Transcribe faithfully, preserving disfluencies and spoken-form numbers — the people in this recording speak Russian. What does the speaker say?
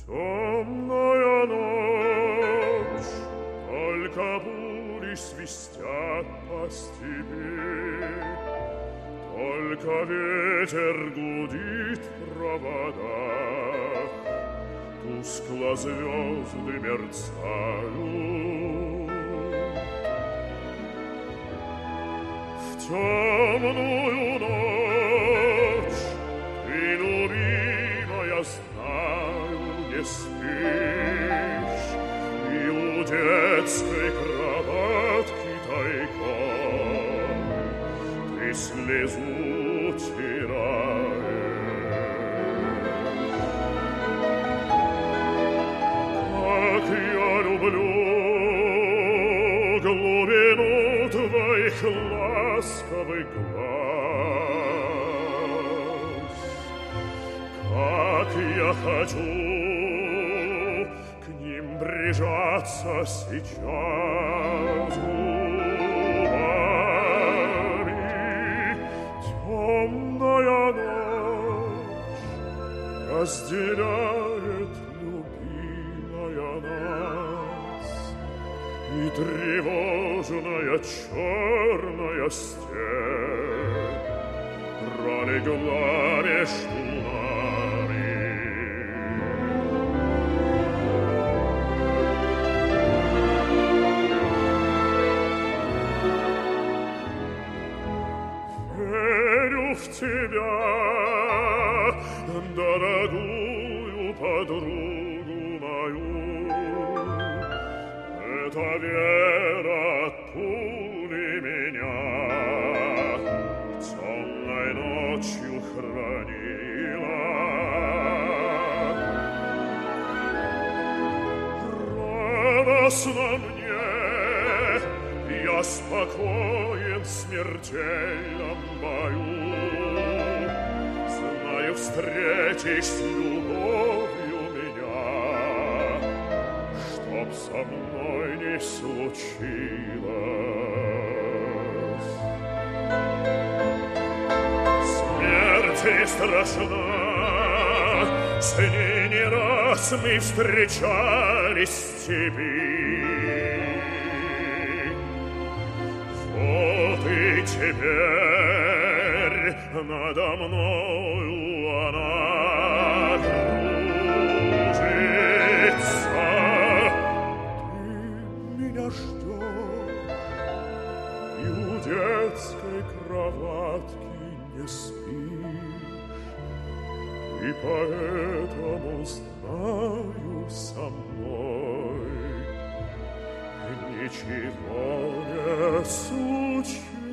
Темная ночь, только бури свистят по степи, только ветер гудит в проводах, тускло звезды мерцают. В темную ночь ты, любимая, знаю, не спишь, и у детской кроватки тайком ты слезу тираешь. Как я люблю глубину твоих ласковых глаз, как я хочу к ним прижаться сейчас губами. Темная ночь разделяет, любимая, нас, и тревожная черная степь пролегла между нами. Верю в тебя, дорогую подругу мою. Эта вера от пули меня темной ночью хранила. Радостно мне, я спокоен в смертельном бою. Знаю, встретишь с любовью меня, чтоб со мной не случилось. Смерть не страшна, с ней не раз мы встречались в степи. Вот и теперь надо мною она кружится. Ты меня ждешь, и у детской кроватки не спишь, и поэтому знаю, со мной ничего не случится.